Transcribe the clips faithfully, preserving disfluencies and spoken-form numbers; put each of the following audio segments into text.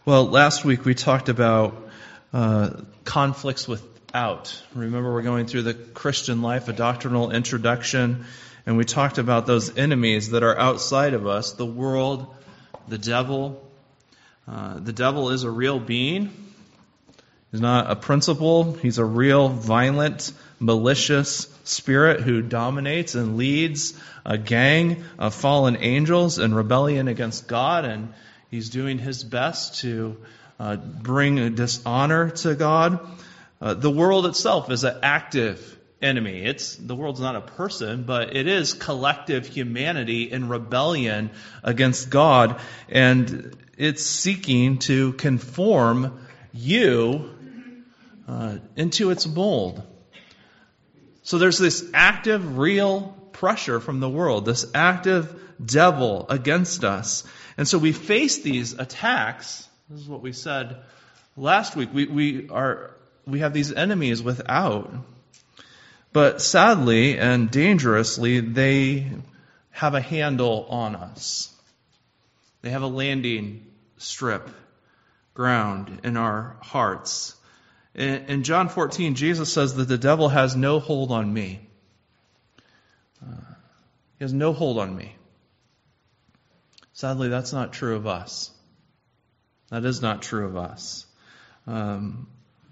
Well, last week we talked about uh, conflicts without. Remember, we're going through the Christian life, a doctrinal introduction, and we talked about those enemies that are outside of us, the world, the devil. Uh, the devil is a real being. He's not a principle. He's a real, violent, malicious spirit who dominates and leads a gang of fallen angels in rebellion against God, and he's doing his best to uh, bring a dishonor to God. Uh, the world itself is an active enemy. It's the world's not a person, but it is collective humanity in rebellion against God, and it's seeking to conform you uh, into its mold. So there's this active, real pressure from the world, this active devil against us. And so we face these attacks. This is what we said last week. We we are we have these enemies without. But sadly and dangerously, they have a handle on us. They have a landing strip ground in our hearts. In, in John fourteen, Jesus says that the devil has no hold on me. Uh, he has no hold on me. Sadly, that's not true of us. That is not true of us. Um,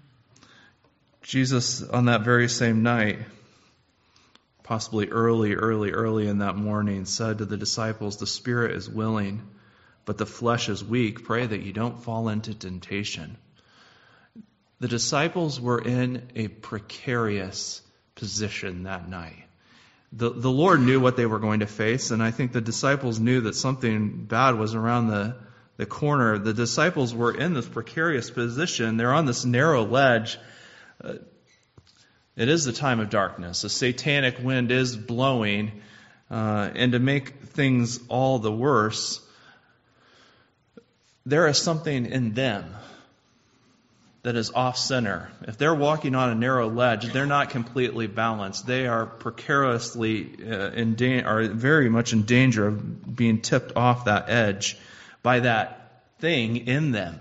Jesus, on that very same night, possibly early, early, early in that morning, said to the disciples, "The spirit is willing, but the flesh is weak. Pray that you don't fall into temptation." The disciples were in a precarious position that night. The, the Lord knew what they were going to face, and I think the disciples knew that something bad was around the, the corner. The disciples were in this precarious position. They're on this narrow ledge. Uh, it is the time of darkness. A satanic wind is blowing, uh, and to make things all the worse, there is something in them that is off-center. If they're walking on a narrow ledge, they're not completely balanced. They are precariously uh, in da- are very much in danger of being tipped off that edge by that thing in them.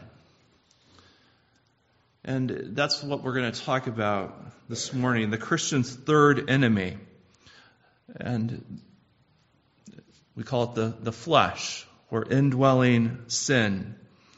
And that's what we're going to talk about this morning, the Christian's third enemy. And we call it the, the flesh, or indwelling sin.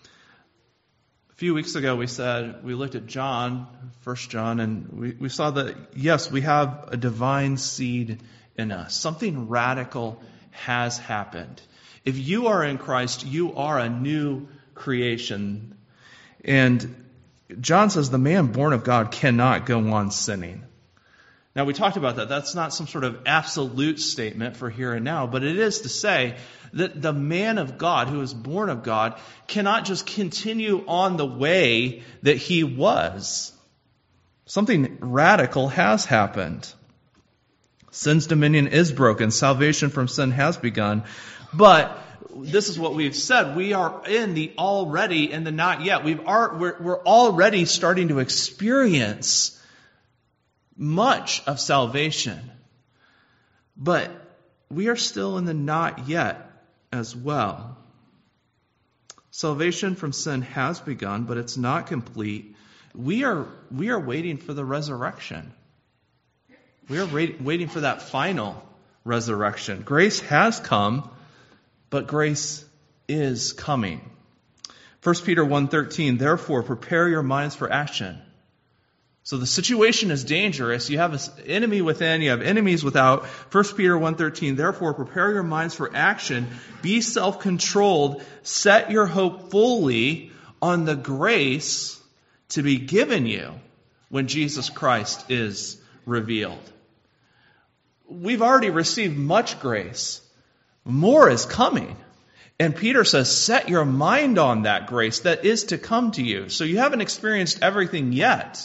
A few weeks ago we said, we looked at John, First John, and we, we saw that, yes, we have a divine seed in us. Something radical has happened. If you are in Christ, you are a new creation. And John says the man born of God cannot go on sinning. Now, we talked about that. That's not some sort of absolute statement for here and now, but it is to say that the man of God, who is born of God, cannot just continue on the way that he was. Something radical has happened. Sin's dominion is broken. Salvation from sin has begun. But this is what we've said. We are in the already and the not yet. We've are, we're, we're already starting to experience much of salvation. But we are still in the not yet as well. Salvation from sin has begun, but it's not complete. We are we are waiting for the resurrection. We are wait, waiting for that final resurrection. Grace has come, but grace is coming. First Peter one thirteen, therefore prepare your minds for action. So the situation is dangerous. You have an enemy within, you have enemies without. First Peter one thirteen, therefore prepare your minds for action. Be self-controlled. Set your hope fully on the grace to be given you when Jesus Christ is revealed. We've already received much grace. More is coming. And Peter says, set your mind on that grace that is to come to you. So you haven't experienced everything yet.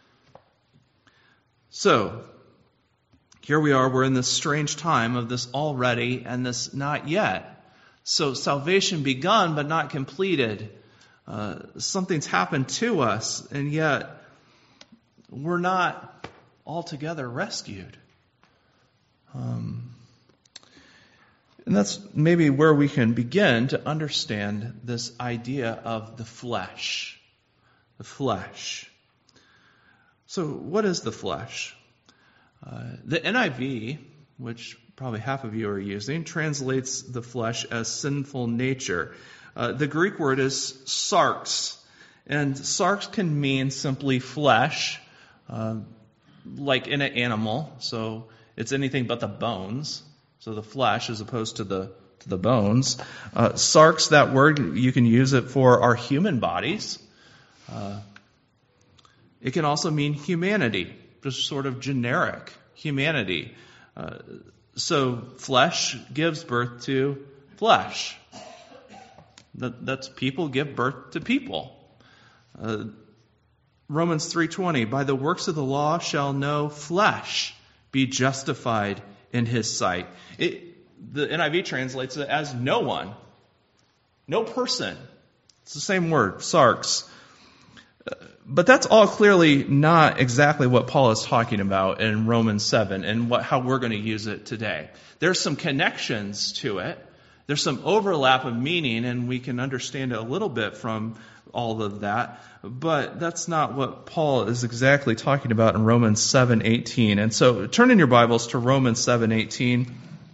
So, here we are, we're in this strange time of this already and this not yet. So, salvation begun but not completed. Uh, something's happened to us, and yet we're not altogether rescued. Um, And that's maybe where we can begin to understand this idea of the flesh. The flesh. So what is the flesh? Uh, the N I V, which probably half of you are using, translates the flesh as sinful nature. Uh, the Greek word is sarx. And sarx can mean simply flesh, uh, like in an animal. So it's anything but the bones. So the flesh as opposed to the to the bones. Uh, sarx, that word, you can use it for our human bodies. Uh, it can also mean humanity, just sort of generic humanity. Uh, so flesh gives birth to flesh. That, that's people give birth to people. Uh, Romans three twenty, by the works of the law shall no flesh be justified in his sight. It, the N I V translates it as no one. No person. It's the same word, sarx. Uh, but that's all clearly not exactly what Paul is talking about in Romans seven and what, how we're going to use it today. There's some connections to it. There's some overlap of meaning, and we can understand it a little bit from all of that. But that's not what Paul is exactly talking about in Romans seven eighteen. And so turn in your Bibles to Romans seven eighteen.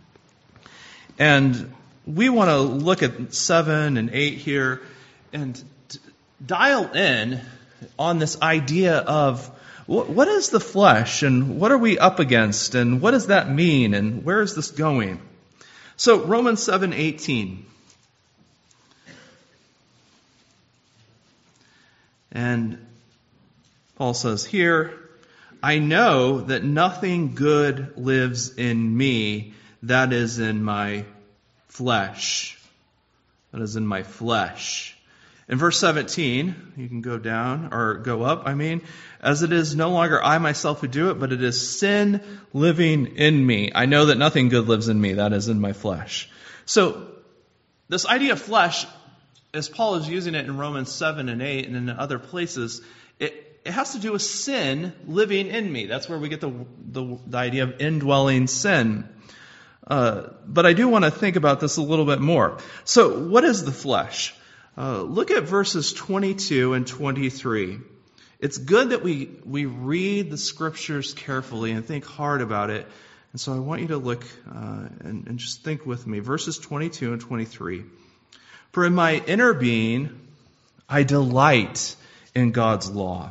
And we want to look at seven and eight here and dial in on this idea of what is the flesh and what are we up against and what does that mean and where is this going? So Romans seven eighteen. And Paul says here, I know that nothing good lives in me, that is in my flesh. That is in my flesh. In verse seventeen, you can go down, or go up, I mean, as it is no longer I myself who do it, but it is sin living in me. I know that nothing good lives in me, that is in my flesh. So, this idea of flesh, as Paul is using it in Romans seven and eight and in other places, it, it has to do with sin living in me. That's where we get the, the, the idea of indwelling sin. Uh, but I do want to think about this a little bit more. So, what is the flesh? Uh, look at verses twenty-two and twenty-three. It's good that we, we read the scriptures carefully and think hard about it. And so I want you to look uh, and, and just think with me. Verses twenty-two and twenty-three. For in my inner being, I delight in God's law.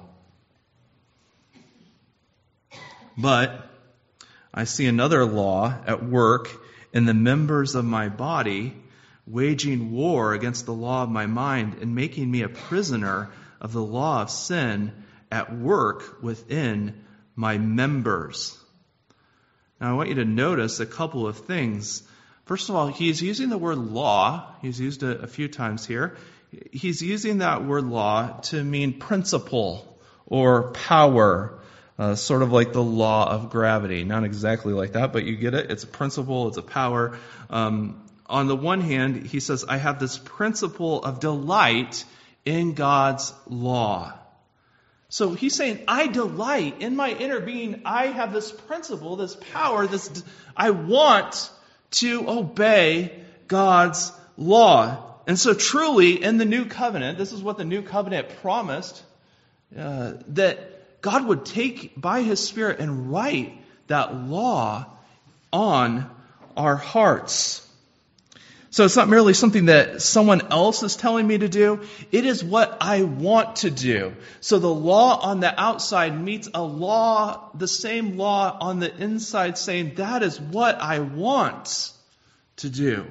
But I see another law at work in the members of my body, waging war against the law of my mind and making me a prisoner of the law of sin at work within my members. Now I want you to notice a couple of things. First of all, he's using the word law. He's used it a few times here. He's using that word law to mean principle or power, uh, sort of like the law of gravity. Not exactly like that, but you get it. It's a principle, it's a power. Um, on the one hand, he says, I have this principle of delight in God's law. So he's saying, I delight in my inner being. I have this principle, this power, this, I want to obey God's law. And so truly in the new covenant, this is what the new covenant promised, uh, that God would take by His Spirit and write that law on our hearts. So it's not merely something that someone else is telling me to do. It is what I want to do. So the law on the outside meets a law, the same law on the inside, saying that is what I want to do.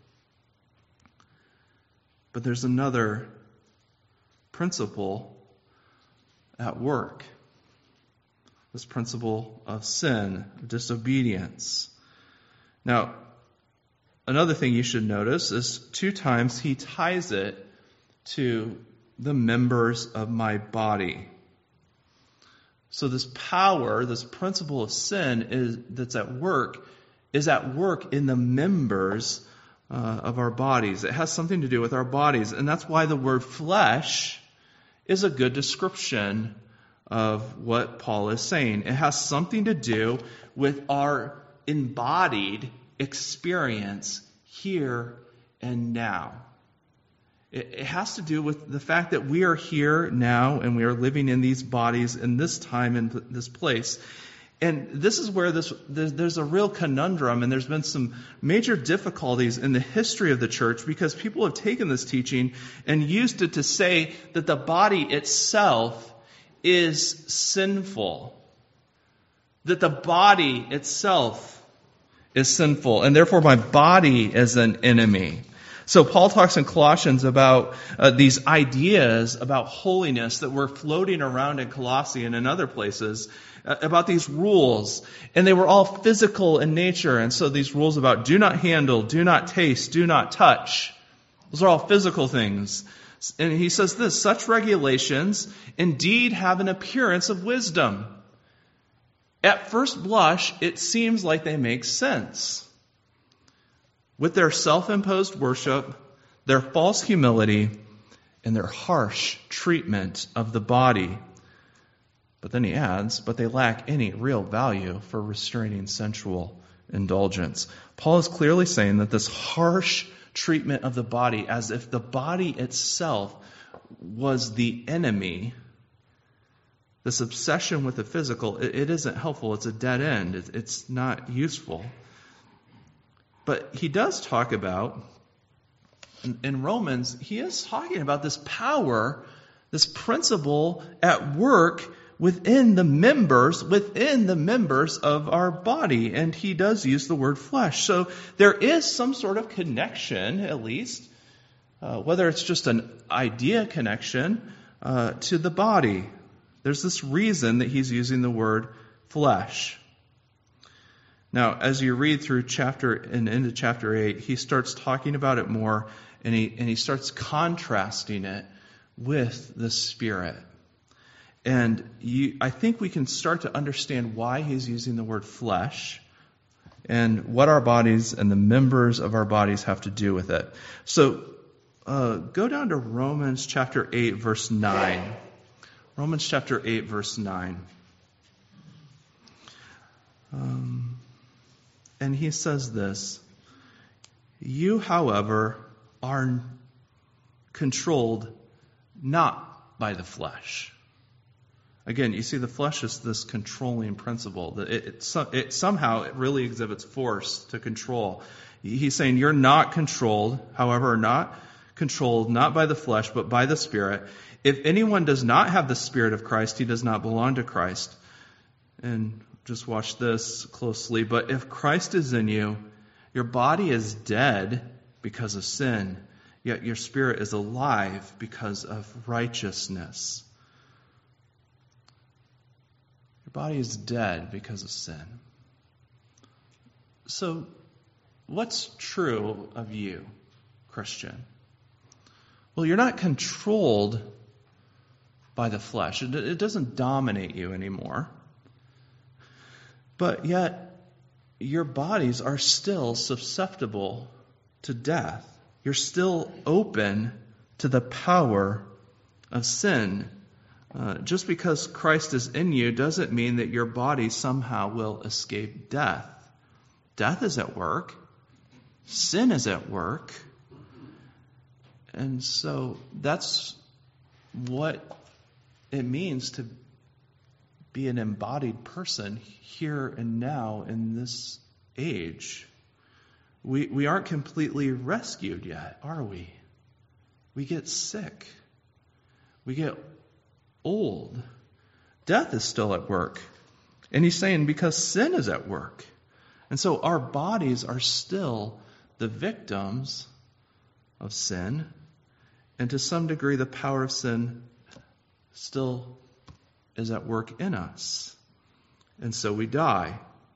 But there's another principle at work. This principle of sin, of disobedience. Now, another thing you should notice is two times he ties it to the members of my body. So this power, this principle of sin is that's at work, is at work in the members uh, of our bodies. It has something to do with our bodies. And that's why the word flesh is a good description of what Paul is saying. It has something to do with our embodied experience here and now. It, it has to do with the fact that we are here now and we are living in these bodies in this time and this place. And this is where this there's, there's a real conundrum, and there's been some major difficulties in the history of the church because people have taken this teaching and used it to say that the body itself is sinful. That the body itself is sinful, and therefore my body is an enemy. So Paul talks in Colossians about uh, these ideas about holiness that were floating around in Colossae and in other places, uh, about these rules. And they were all physical in nature. And so these rules about do not handle, do not taste, do not touch, those are all physical things. And he says this, such regulations indeed have an appearance of wisdom. At first blush, it seems like they make sense. With their self-imposed worship, their false humility, and their harsh treatment of the body. But then he adds, but they lack any real value for restraining sensual indulgence. Paul is clearly saying that this harsh treatment of the body, as if the body itself was the enemy, this obsession with the physical, it, it isn't helpful. It's a dead end. It, it's not useful. But he does talk about, in, in Romans, he is talking about this power, this principle at work within the members, within the members of our body. And he does use the word flesh. So there is some sort of connection, at least, uh, whether it's just an idea connection, uh, to the body. There's this reason that he's using the word flesh. Now, as you read through chapter and into chapter eight, he starts talking about it more, and he and he starts contrasting it with the Spirit. And you, I think we can start to understand why he's using the word flesh and what our bodies and the members of our bodies have to do with it. So, uh, go down to Romans chapter eight, verse nine. Romans chapter eight, verse nine. Um... And he says this, you, however, are controlled not by the flesh. Again, you see the flesh is this controlling principle. It, it, it somehow it really exhibits force to control. He's saying you're not controlled, however, not controlled, not by the flesh, but by the Spirit. If anyone does not have the Spirit of Christ, he does not belong to Christ. And just watch this closely. But if Christ is in you, your body is dead because of sin, yet your spirit is alive because of righteousness. Your body is dead because of sin. So, what's true of you, Christian? Well, you're not controlled by the flesh. It, it doesn't dominate you anymore. But yet, your bodies are still susceptible to death. You're still open to the power of sin. Uh, just because Christ is in you doesn't mean that your body somehow will escape death. Death is at work. Sin is at work. And so that's what it means to be an embodied person here and now in this age. We we aren't completely rescued yet, are we? We get sick. We get old. Death is still at work. And he's saying because sin is at work. And so our bodies are still the victims of sin. And to some degree, the power of sin still is at work in us. And so we die.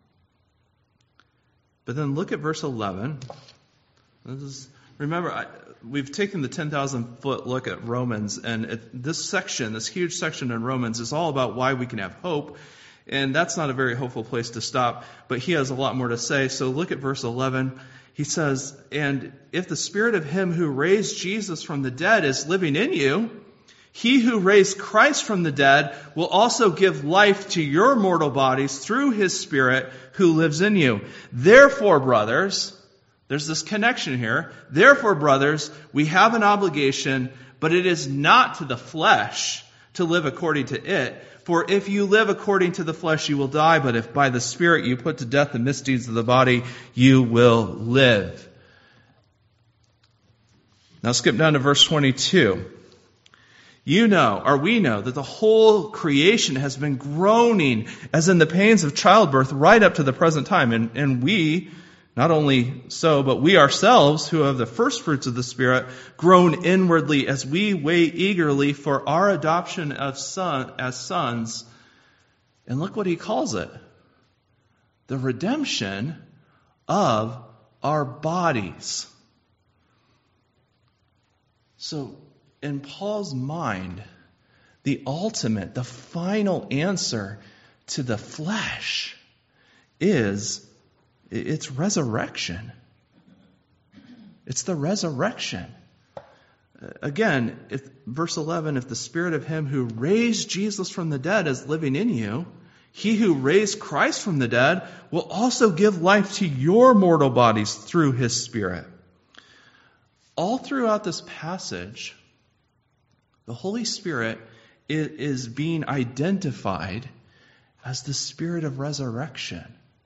But then look at verse eleven. This is, remember, I, we've taken the ten thousand foot look at Romans, and it, this section, this huge section in Romans, is all about why we can have hope. And that's not a very hopeful place to stop, but he has a lot more to say. So look at verse eleven. He says, and if the Spirit of him who raised Jesus from the dead is living in you, he who raised Christ from the dead will also give life to your mortal bodies through his Spirit who lives in you. Therefore, brothers, There's this connection here. Therefore, brothers, we have an obligation, but it is not to the flesh to live according to it. For if you live according to the flesh, you will die. But if by the Spirit you put to death the misdeeds of the body, you will live. Now skip down to verse twenty-two. You know, or we know, that the whole creation has been groaning as in the pains of childbirth right up to the present time. And, and we, not only so, but we ourselves, who have the first fruits of the Spirit, groan inwardly as we wait eagerly for our adoption of son, as sons. And look what he calls it. The redemption of our bodies. So, in Paul's mind, the ultimate, the final answer to the flesh is its resurrection. It's the resurrection. Again, if, verse eleven, if the Spirit of Him who raised Jesus from the dead is living in you, He who raised Christ from the dead will also give life to your mortal bodies through His Spirit. All throughout this passage, the Holy Spirit is being identified as the Spirit of resurrection.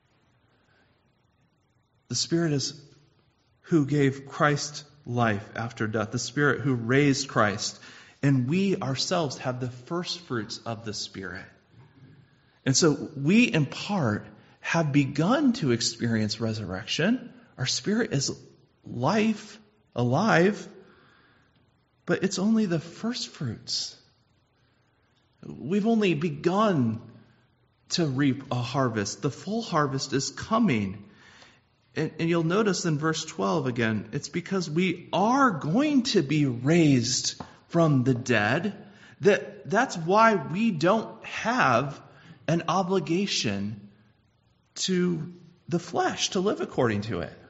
The Spirit is who gave Christ life after death, the Spirit who raised Christ. And we ourselves have the first fruits of the Spirit. And so we, in part, have begun to experience resurrection. Our spirit is life, alive, but it's only the first fruits. We've only begun to reap a harvest. The full harvest is coming. And, and you'll notice in verse twelve again, it's because we are going to be raised from the dead. That, that's why we don't have an obligation to the flesh to live according to it.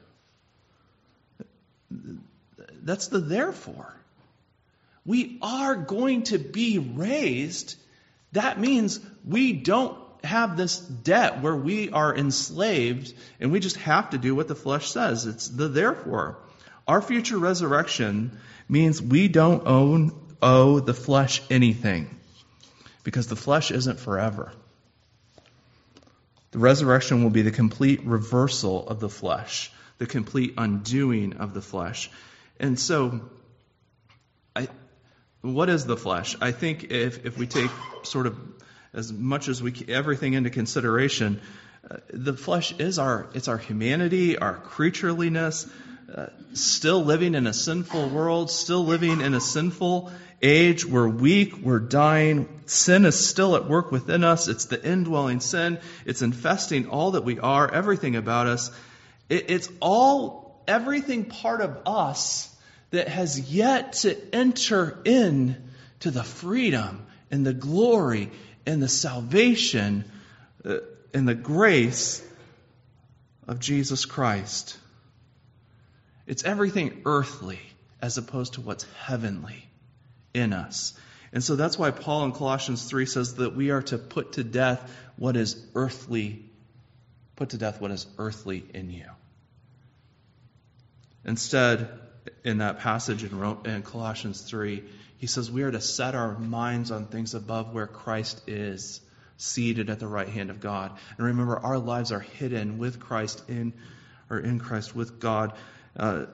That's the therefore. We are going to be raised. That means we don't have this debt where we are enslaved and we just have to do what the flesh says. It's the therefore. Our future resurrection means we don't own, owe the flesh anything because the flesh isn't forever. The resurrection will be the complete reversal of the flesh, the complete undoing of the flesh. And so, I, what is the flesh? I think if, if we take sort of as much as we everything into consideration, uh, the flesh is our it's our humanity, our creatureliness, uh, still living in a sinful world, still living in a sinful age. We're weak, we're dying. Sin is still at work within us. It's the indwelling sin. It's infesting all that we are, everything about us. It, it's all everything part of us that has yet to enter in to the freedom and the glory and the salvation uh, and the grace of Jesus Christ. It's everything earthly as opposed to what's heavenly in us. And so that's why Paul in Colossians three says that we are to put to death what is earthly, put to death what is earthly in you. Instead, in that passage in, Rome, in Colossians three, he says we are to set our minds on things above where Christ is, seated at the right hand of God. And remember, our lives are hidden with Christ in, or in Christ with God. Uh,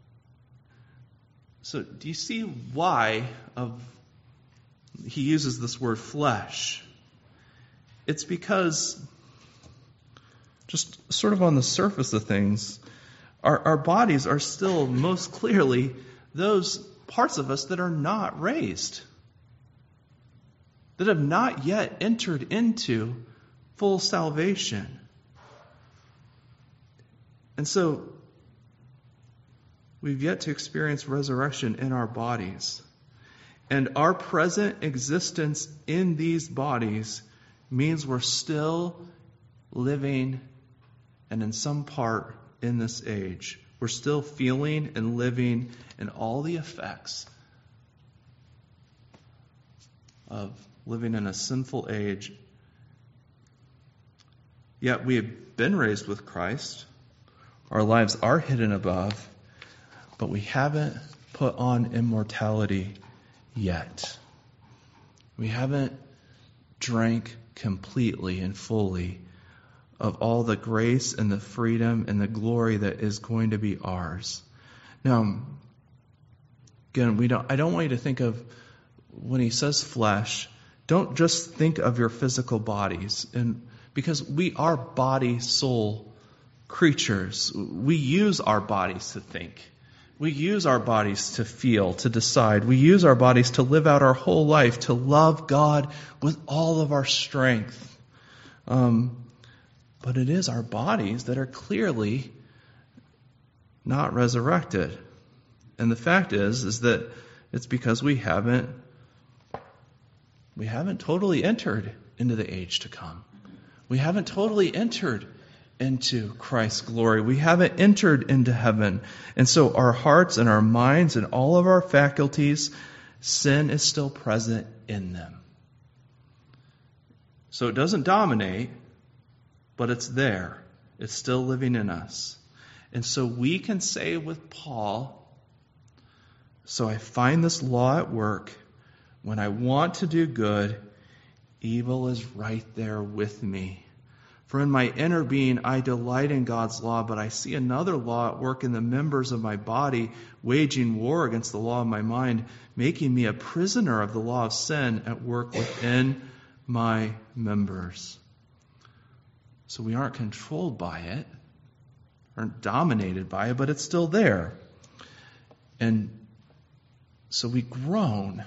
so do you see why of he uses this word flesh? It's because, just sort of on the surface of things, our, our bodies are still most clearly those parts of us that are not raised, that have not yet entered into full salvation. And so, we've yet to experience resurrection in our bodies. And our present existence in these bodies means we're still living, and in some part in this age, we're still feeling and living in all the effects of living in a sinful age. Yet we have been raised with Christ. Our lives are hidden above, but we haven't put on immortality yet. We haven't drank completely and fully of all the grace and the freedom and the glory that is going to be ours. Now, again, we don't. I don't want you to think of, when he says flesh, don't just think of your physical bodies, and because we are body, soul creatures. We use our bodies to think. We use our bodies to feel, to decide. We use our bodies to live out our whole life, to love God with all of our strength. Um, but it is our bodies that are clearly not resurrected. And the fact is, is that it's because we haven't, we haven't totally entered into the age to come. We haven't totally entered into Christ's glory. We haven't entered into heaven. And so our hearts and our minds and all of our faculties, sin is still present in them. So it doesn't dominate, but it's there. It's still living in us. And so we can say with Paul, so I find this law at work. When I want to do good, evil is right there with me. For in my inner being, I delight in God's law, but I see another law at work in the members of my body, waging war against the law of my mind, making me a prisoner of the law of sin at work within my members. So we aren't controlled by it, aren't dominated by it, but it's still there. And so we groan.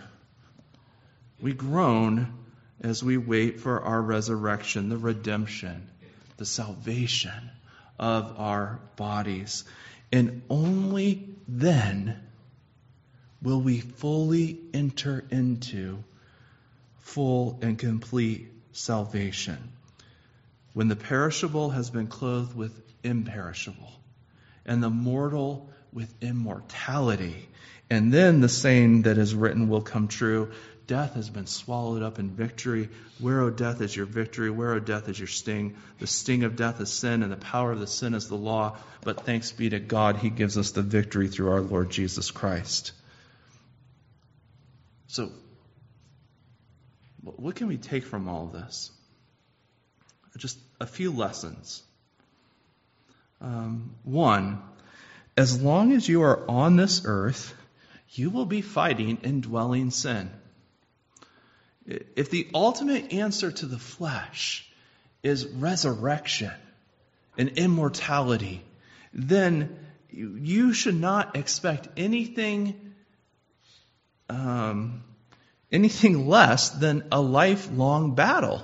We groan as we wait for our resurrection, the redemption, the salvation of our bodies. And only then will we fully enter into full and complete salvation. When the perishable has been clothed with imperishable, and the mortal with immortality. And then the saying that is written will come true. Death has been swallowed up in victory. Where, O death, is your victory? Where, O death, is your sting? The sting of death is sin, and the power of the sin is the law. But thanks be to God, He gives us the victory through our Lord Jesus Christ. So, what can we take from all this? Just a few lessons. Um, one, as long as you are on this earth, you will be fighting indwelling sin. If the ultimate answer to the flesh is resurrection and immortality, then you should not expect anything, um, anything less than a lifelong battle.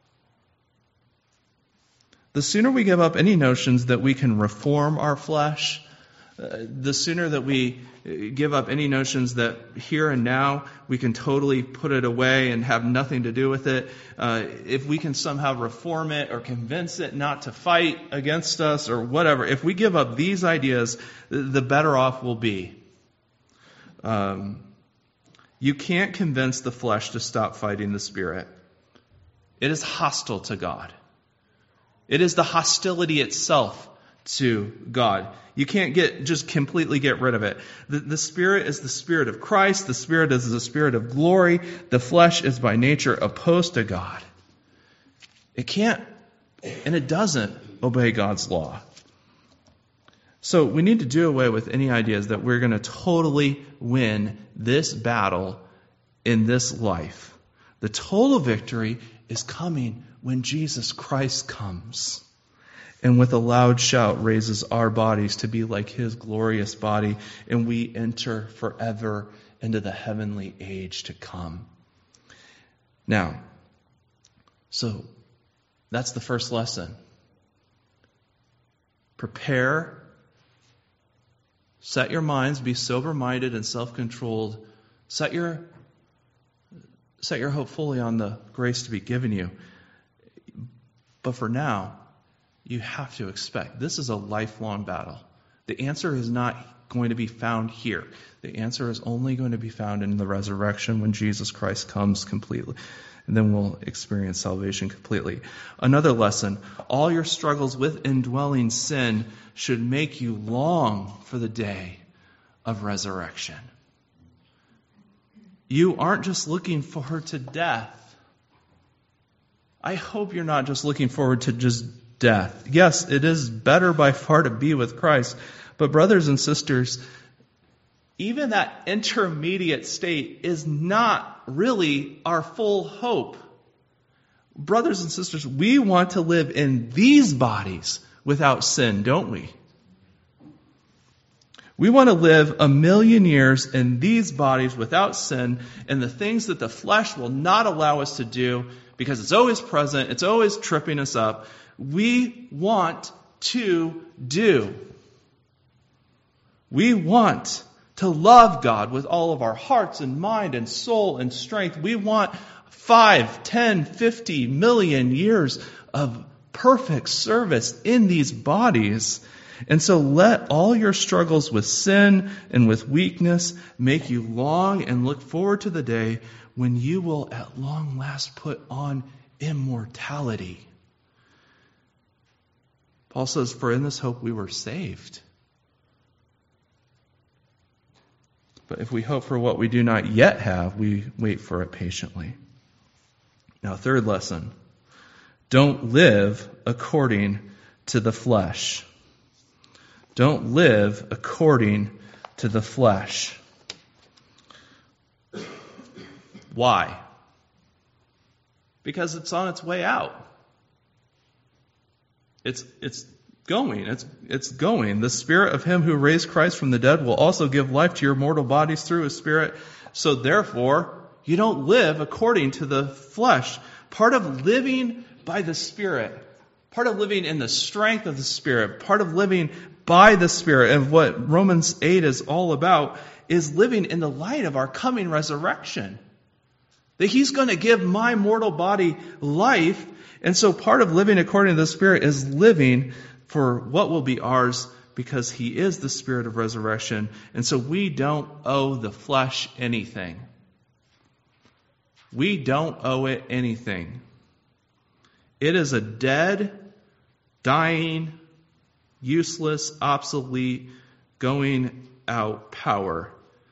The sooner we give up any notions that we can reform our flesh, uh, the sooner that we give up any notions that here and now we can totally put it away and have nothing to do with it, uh, if we can somehow reform it or convince it not to fight against us or whatever, if we give up these ideas, the better off we'll be. Um, you can't convince the flesh to stop fighting the Spirit. It is hostile to God. It is the hostility itself to God. You can't get just completely get rid of it. The, the Spirit is the Spirit of Christ. The Spirit is the Spirit of glory. The flesh is by nature opposed to God. It can't, and it doesn't obey God's law. So we need to do away with any ideas that we're going to totally win this battle in this life. The total victory is coming when Jesus Christ comes and with a loud shout raises our bodies to be like His glorious body, and we enter forever into the heavenly age to come. Now, so that's the first lesson. Prepare, set your minds, be sober-minded and self-controlled. Set your, set your hope fully on the grace to be given you. But for now, you have to expect this is a lifelong battle. The answer is not going to be found here. The answer is only going to be found in the resurrection when Jesus Christ comes completely. And then we'll experience salvation completely. Another lesson, all your struggles with indwelling sin should make you long for the day of resurrection. You aren't just looking forward to death. I hope you're not just looking forward to just death. Yes, it is better by far to be with Christ. But brothers and sisters, even that intermediate state is not really our full hope. Brothers and sisters, we want to live in these bodies without sin, don't we? We want to live a million years in these bodies without sin and the things that the flesh will not allow us to do because it's always present, it's always tripping us up. We want to do. We want to love God with all of our hearts and mind and soul and strength. We want five, ten, fifty million years of perfect service in these bodies. And so let all your struggles with sin and with weakness make you long and look forward to the day when you will at long last put on immortality. Paul says, for in this hope we were saved. But if we hope for what we do not yet have, we wait for it patiently. Now, third lesson. Don't live according to the flesh. Don't live according to the flesh. Why? Because it's on its way out. It's it's going. It's it's going. The Spirit of Him who raised Christ from the dead will also give life to your mortal bodies through His Spirit. So therefore, you don't live according to the flesh. Part of living by the Spirit, part of living in the strength of the Spirit, part of living by the Spirit, and what Romans eight is all about, is living in the light of our coming resurrection. That He's going to give my mortal body life. And so part of living according to the Spirit is living for what will be ours because He is the Spirit of resurrection. And so we don't owe the flesh anything. We don't owe it anything. It is a dead, dying, useless, obsolete, going out power.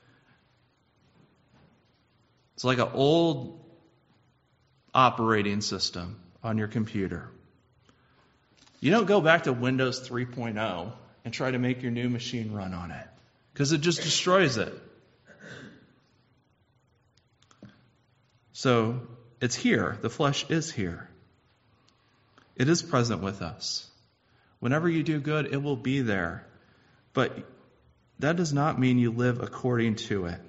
It's like an old operating system on your computer. You don't go back to Windows three point oh and try to make your new machine run on it, because it just destroys it. So it's here. The flesh is here. It is present with us. Whenever you do good, it will be there. But that does not mean you live according to it.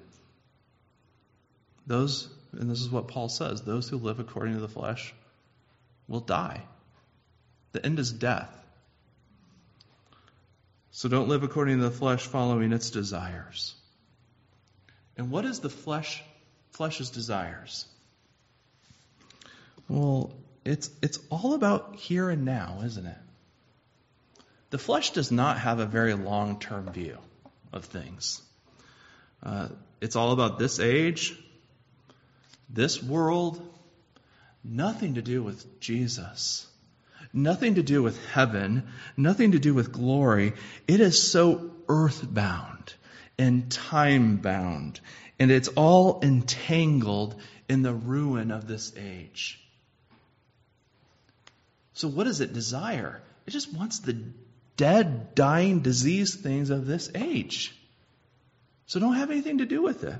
Those, and this is what Paul says, those who live according to the flesh will die. The end is death. So don't live according to the flesh, following its desires. And what is the flesh, flesh's desires? Well, it's it's all about here and now, isn't it? The flesh does not have a very long-term view of things. Uh, it's all about this age, this world, nothing to do with Jesus, nothing to do with heaven, nothing to do with glory. It is so earthbound and time-bound, and it's all entangled in the ruin of this age. So what does it desire? It just wants the dead, dying, diseased things of this age. So don't have anything to do with it.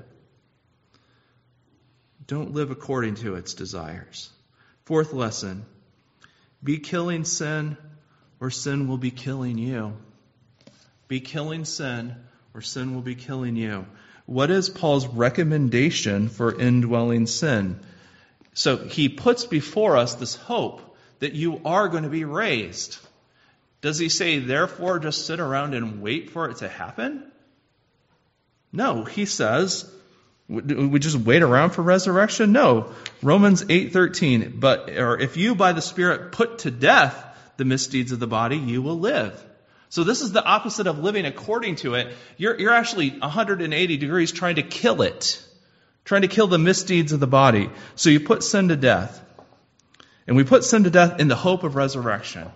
Don't live according to its desires. Fourth lesson, be killing sin or sin will be killing you. Be killing sin or sin will be killing you. What is Paul's recommendation for indwelling sin? So he puts before us this hope that you are going to be raised. Does he say, therefore, just sit around and wait for it to happen? No, he says, we just wait around for resurrection? No. Romans eight thirteen, but or if you by the Spirit put to death the misdeeds of the body, you will live. So this is the opposite of living according to it. You're, you're actually one hundred eighty degrees trying to kill it, trying to kill the misdeeds of the body. So you put sin to death. And we put sin to death in the hope of resurrection.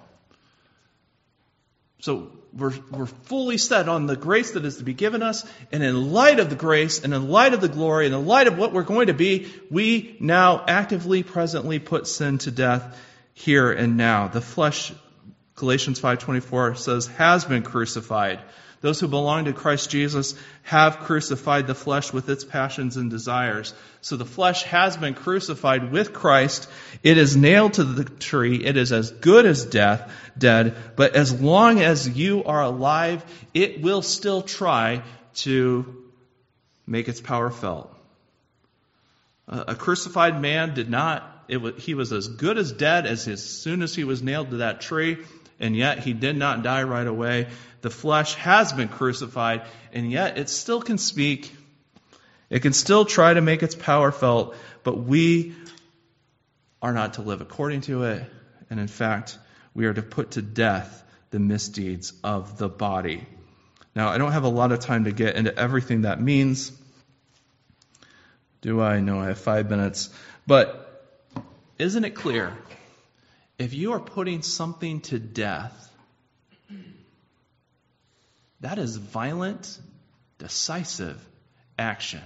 So we're, we're fully set on the grace that is to be given us. And in light of the grace, and in light of the glory, and in light of what we're going to be, we now actively, presently put sin to death here and now. The flesh, Galatians five twenty-four says, has been crucified. Those who belong to Christ Jesus have crucified the flesh with its passions and desires. So the flesh has been crucified with Christ. It is nailed to the tree. It is as good as death, dead. But as long as you are alive, it will still try to make its power felt. A crucified man did not, it was, he was as good as dead as, as soon as he was nailed to that tree. And yet he did not die right away. The flesh has been crucified, and yet it still can speak. It can still try to make its power felt, but we are not to live according to it. And in fact, we are to put to death the misdeeds of the body. Now, I don't have a lot of time to get into everything that means. Do I? No, I have five minutes. But isn't it clear? If you are putting something to death, that is violent, decisive action.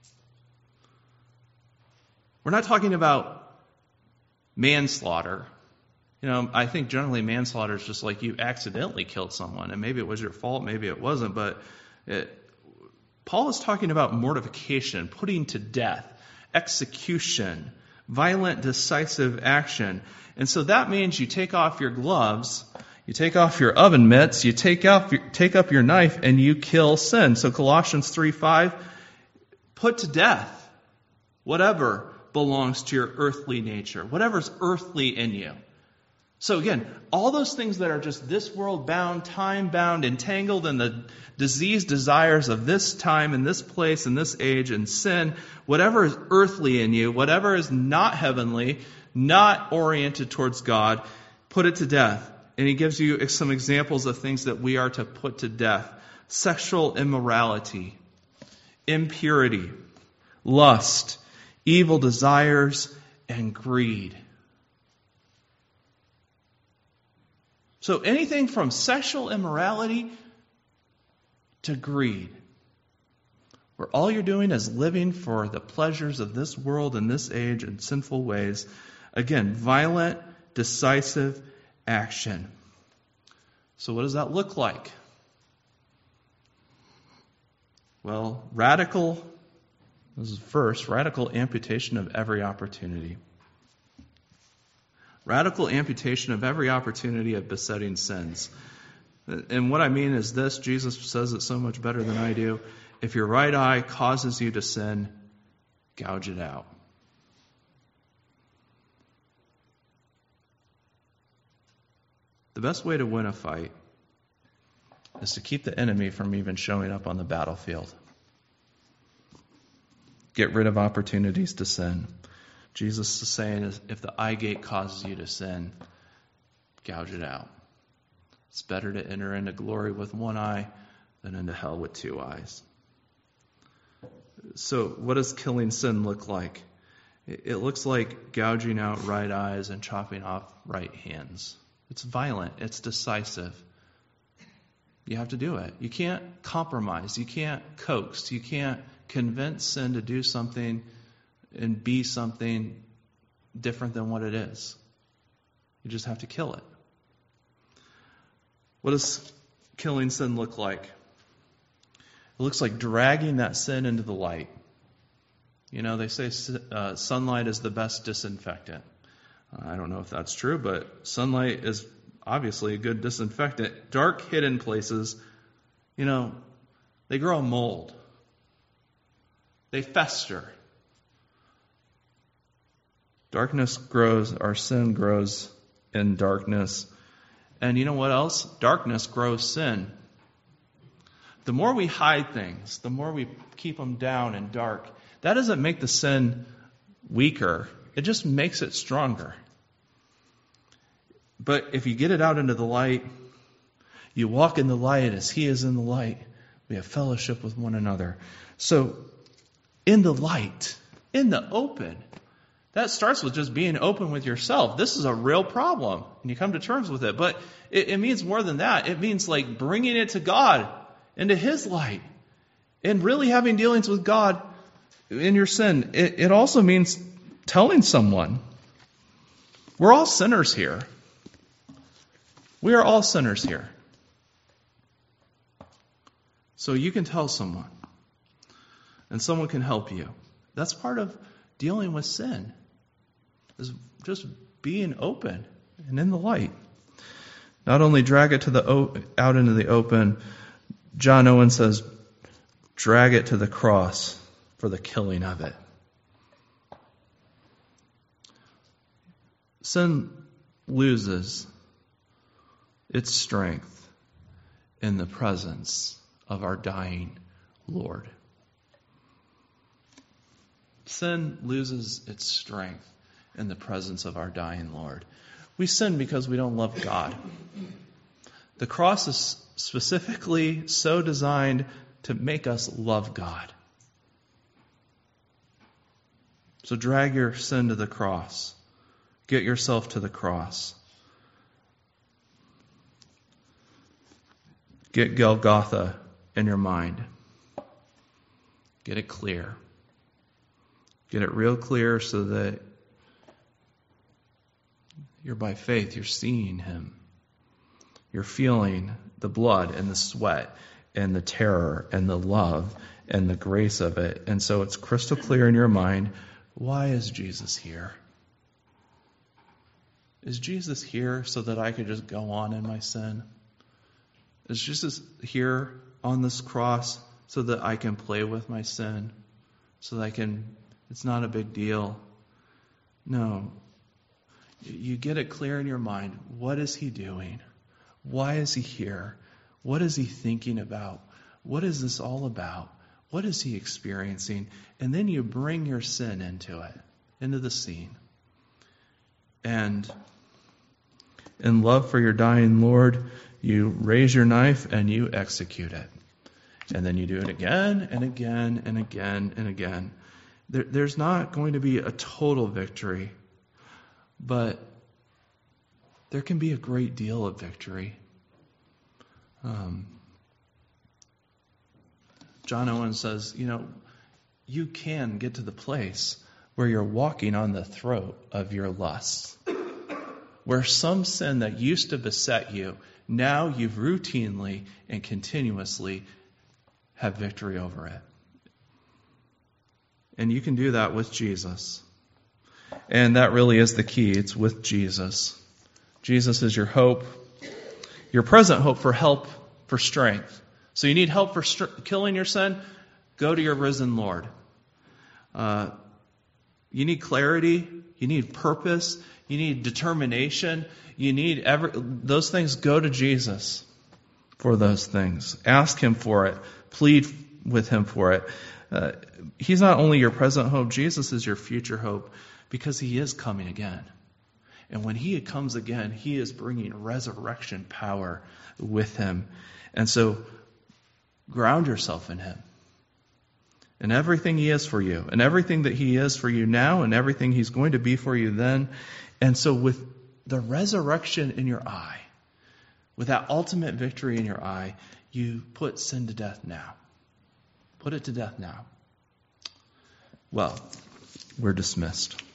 We're not talking about manslaughter. You know, I think generally manslaughter is just like you accidentally killed someone, and maybe it was your fault, maybe it wasn't, but it, Paul is talking about mortification, putting to death, execution, violent, decisive action. And so that means you take off your gloves, you take off your oven mitts, you take off your, take up your knife, and you kill sin. So Colossians three five, put to death whatever belongs to your earthly nature, whatever's earthly in you. So again, all those things that are just this world bound, time bound, entangled in the diseased desires of this time and this place and this age and sin, whatever is earthly in you, whatever is not heavenly, not oriented towards God, put it to death. And he gives you some examples of things that we are to put to death. Sexual immorality, impurity, lust, evil desires, and greed. So anything from sexual immorality to greed, where all you're doing is living for the pleasures of this world and this age in sinful ways. Again, violent, decisive action. So what does that look like? Well, radical, this is first, radical amputation of every opportunity. Radical amputation of every opportunity of besetting sins. And what I mean is this, Jesus says it so much better than I do. If your right eye causes you to sin, gouge it out. The best way to win a fight is to keep the enemy from even showing up on the battlefield. Get rid of opportunities to sin. Jesus is saying is if the eye gate causes you to sin, gouge it out. It's better to enter into glory with one eye than into hell with two eyes. So what does killing sin look like? It looks like gouging out right eyes and chopping off right hands. It's violent. It's decisive. You have to do it. You can't compromise. You can't coax. You can't convince sin to do something and be something different than what it is. You just have to kill it. What does killing sin look like? It looks like dragging that sin into the light. You know, they say uh, sunlight is the best disinfectant. I don't know if that's true, but sunlight is obviously a good disinfectant. Dark, hidden places, you know, they grow mold. They fester. Darkness grows, our sin grows in darkness. And you know what else? Darkness grows sin. The more we hide things, the more we keep them down and dark, that doesn't make the sin weaker. It just makes it stronger. But if you get it out into the light, You walk in the light as he is in the light. We have fellowship with one another. So, in the light, in the open, that starts with just being open with yourself. This is a real problem, and you come to terms with it. But it, it means more than that. It means like bringing it to God, into his light, and really having dealings with God in your sin. It, it also means telling someone. We're all sinners here. We are all sinners here. So you can tell someone, and someone can help you. That's part of dealing with sin, is just being open and in the light. Not only drag it to the o- out into the open, John Owen says, drag it to the cross for the killing of it. Sin loses its strength in the presence of our dying Lord. Sin loses its strength in the presence of our dying Lord. We sin because we don't love God. The cross is specifically so designed to make us love God. So drag your sin to the cross. Get yourself to the cross. Get Golgotha in your mind. Get it clear. Get it real clear so that you're by faith, you're seeing him. You're feeling the blood and the sweat and the terror and the love and the grace of it. And so it's crystal clear in your mind, why is Jesus here? Is Jesus here so that I could just go on in my sin? Is Jesus here on this cross so that I can play with my sin? So that I can, it's not a big deal. No. You get it clear in your mind. What is he doing? Why is he here? What is he thinking about? What is this all about? What is he experiencing? And then you bring your sin into it, into the scene. And in love for your dying Lord, you raise your knife and you execute it. And then you do it again and again and again and again. There, there's not going to be a total victory, but there can be a great deal of victory. Um, John Owen says, you know, you can get to the place where you're walking on the throat of your lusts, where some sin that used to beset you, now you've routinely and continuously have victory over it. And you can do that with Jesus. And that really is the key. It's with Jesus. Jesus is your hope, your present hope for help, for strength. So you need help for str- killing your sin? Go to your risen Lord. Uh, you need clarity. You need purpose. You need determination. You need every, those things. Go to Jesus for those things. Ask him for it. Plead with him for it. Uh, he's not only your present hope, Jesus is your future hope, because he is coming again. And when he comes again, he is bringing resurrection power with him. And so ground yourself in him. And everything he is for you. And everything that he is for you now. And everything he's going to be for you then. And so with the resurrection in your eye, with that ultimate victory in your eye, you put sin to death now. Put it to death now. Well, we're dismissed.